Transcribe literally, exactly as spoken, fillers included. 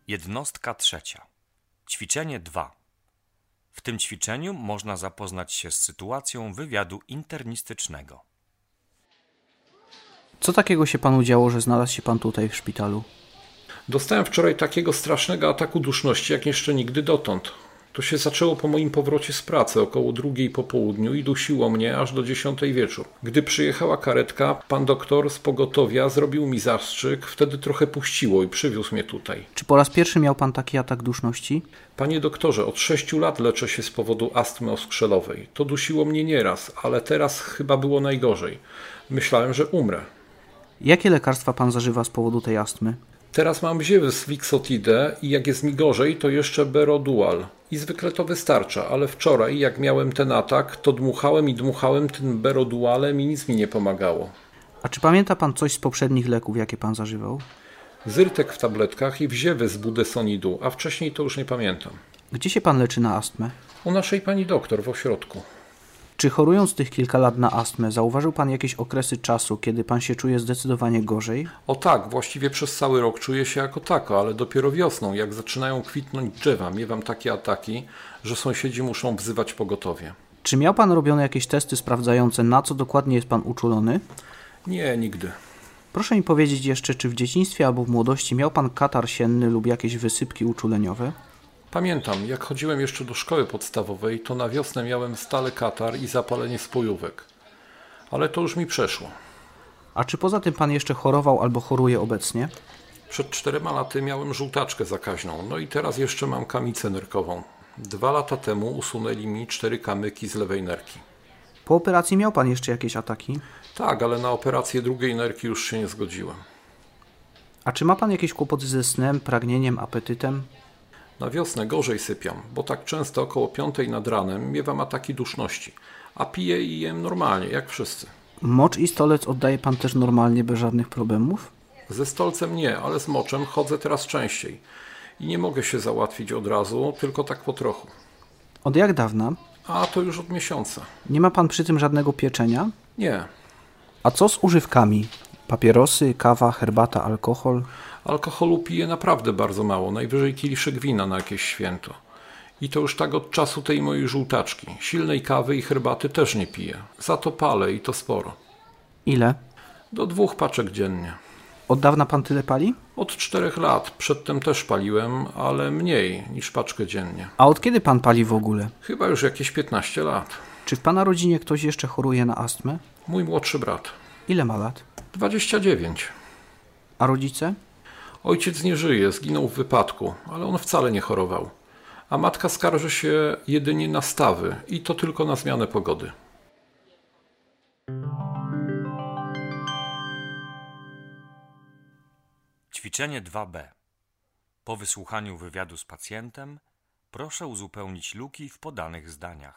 Jednostka trzecia. Ćwiczenie dwa. W tym ćwiczeniu można zapoznać się z sytuacją wywiadu internistycznego. Co takiego się panu działo, że znalazł się pan tutaj w szpitalu? Dostałem wczoraj takiego strasznego ataku duszności, jak jeszcze nigdy dotąd. To się zaczęło po moim powrocie z pracy około drugiej po południu i dusiło mnie aż do dziesiątej wieczór. Gdy przyjechała karetka, pan doktor z pogotowia zrobił mi zastrzyk, wtedy trochę puściło i przywiózł mnie tutaj. Czy po raz pierwszy miał pan taki atak duszności? Panie doktorze, od sześciu lat leczę się z powodu astmy oskrzelowej. To dusiło mnie nieraz, ale teraz chyba było najgorzej. Myślałem, że umrę. Jakie lekarstwa pan zażywa z powodu tej astmy? Teraz mam ziewy z Wixotidę i jak jest mi gorzej, to jeszcze Berodual. I zwykle to wystarcza, ale wczoraj, jak miałem ten atak, to dmuchałem i dmuchałem tym Berodualem i nic mi nie pomagało. A czy pamięta pan coś z poprzednich leków, jakie pan zażywał? Zyrtek w tabletkach i wziewy z budesonidu, a wcześniej to już nie pamiętam. Gdzie się pan leczy na astmę? U naszej pani doktor w ośrodku. Czy chorując tych kilka lat na astmę, zauważył pan jakieś okresy czasu, kiedy pan się czuje zdecydowanie gorzej? O tak, właściwie przez cały rok czuję się jako tako, ale dopiero wiosną, jak zaczynają kwitnąć drzewa, miewam takie ataki, że sąsiedzi muszą wzywać pogotowie. Czy miał pan robione jakieś testy sprawdzające, na co dokładnie jest pan uczulony? Nie, nigdy. Proszę mi powiedzieć jeszcze, czy w dzieciństwie albo w młodości miał pan katar sienny lub jakieś wysypki uczuleniowe? Pamiętam, jak chodziłem jeszcze do szkoły podstawowej, to na wiosnę miałem stale katar i zapalenie spojówek. Ale to już mi przeszło. A czy poza tym pan jeszcze chorował albo choruje obecnie? Przed czterema laty miałem żółtaczkę zakaźną, no i teraz jeszcze mam kamicę nerkową. Dwa lata temu usunęli mi cztery kamyki z lewej nerki. Po operacji miał pan jeszcze jakieś ataki? Tak, ale na operację drugiej nerki już się nie zgodziłem. A czy ma pan jakieś kłopoty ze snem, pragnieniem, apetytem? Na wiosnę gorzej sypiam, bo tak często około piątej nad ranem miewam ataki duszności, a piję i jem normalnie, jak wszyscy. Mocz i stolec oddaje pan też normalnie, bez żadnych problemów? Ze stolcem nie, ale z moczem chodzę teraz częściej. I nie mogę się załatwić od razu, tylko tak po trochu. Od jak dawna? A to już od miesiąca. Nie ma pan przy tym żadnego pieczenia? Nie. A co z używkami? Papierosy, kawa, herbata, alkohol? Alkoholu piję naprawdę bardzo mało, najwyżej kieliszek wina na jakieś święto. I to już tak od czasu tej mojej żółtaczki. Silnej kawy i herbaty też nie piję. Za to palę i to sporo. Ile? Do dwóch paczek dziennie. Od dawna pan tyle pali? Od czterech lat. Przedtem też paliłem, ale mniej niż paczkę dziennie. A od kiedy pan pali w ogóle? Chyba już jakieś piętnaście lat. Czy w pana rodzinie ktoś jeszcze choruje na astmę? Mój młodszy brat. Ile ma lat? dwadzieścia dziewięć. A rodzice? Ojciec nie żyje, zginął w wypadku, ale on wcale nie chorował. A matka skarży się jedynie na stawy i to tylko na zmianę pogody. Ćwiczenie dwa B. Po wysłuchaniu wywiadu z pacjentem proszę uzupełnić luki w podanych zdaniach.